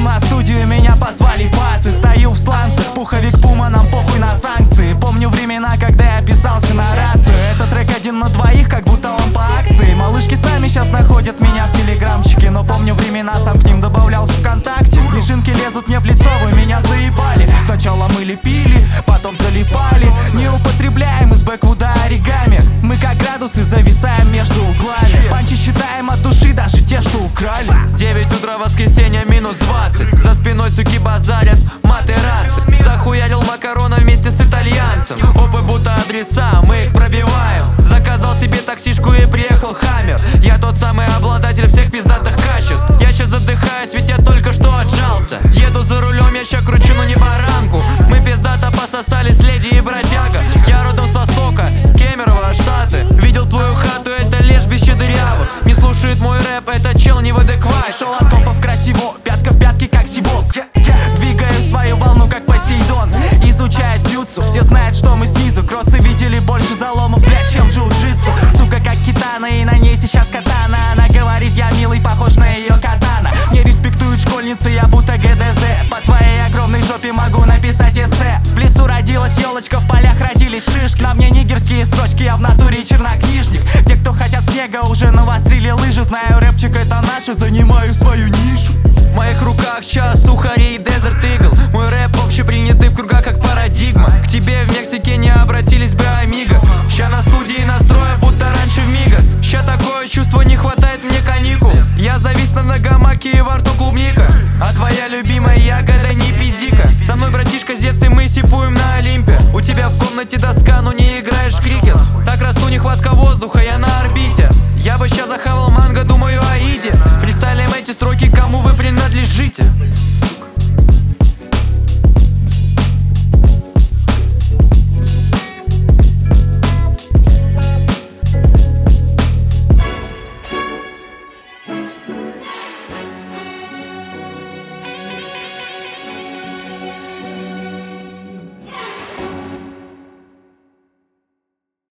на студию, меня позвали пацы. Стою в сланцах, пуховик Пума, нам похуй на санкции. Помню времена, когда я писался на рацию. Это трек 1 на 2, как будто он по акции. Малышки сами сейчас находят меня в телеграмчике. Но помню времена, сам к ним добавлялся ВКонтакте. Снежинки лезут мне в лицо, вы меня заебали. Сначала мы лепили, потом залипали. Не употребляем из бэквуда оригами. Мы как градусы зависаем между углами. Панчи считаем от души, даже те, что украли. 9 утра, воскресенье, минус 20. За спиной суки базарят, матерацы. Захуярил макароны вместе с итальянцем. Опы будто адреса, мы их пробиваем. Заказал себе таксишку и приехал хаммер. Я тот самый обладатель всех пиздатых качеств. Я сейчас задыхаюсь, ведь я только что отжался. Еду за рулем, я ща кручу, но не баранку. Мы пиздато пососались, леди и бродяга. Я родом с Востока, Кемерово, Штаты. Видел твою хату, это лежбище дырявых. Не слушает мой рэп, это чел не в адеквате. Шел от копов красиво, пятка в пятке, как сиволк. Двигаю свою волну, как Посейдон. Изучая дзюцу, все знают, что мы снизу. Кроссы видели больше заломов, блядь, чем джиу-джитсу. Сука, как китана, и на ней сейчас катана. Она говорит, я милый, похож на ее катана. Мне респектуют школьницы, я будто ГДЗ. По твоей огромной жопе могу написать эссе. В лесу родилась елочка, в полях родились шишки. На мне нигерские строчки, я в натуре чернокнижник. Те, кто хотят снега, уже навострили лыжи. Знаю, рэпчик это наше, занимаю свою нишу. В моих руках сейчас сухари и Desert Eagle. Мой рэп общепринятый в кругах как парадигма. К тебе в Мексике не обратились бы, амиго. Ща на студии настроя, будто раньше в Мигас. Ща такое чувство, не хватает мне каникул. Я завис на гамаке и во рту клубника. А твоя любимая ягода не пиздика. Со мной братишка Зевс и мы сипуем на Олимпе. У тебя в комнате доска, но не играешь в крикет. Так расту, нехватка воздуха, я на орбите.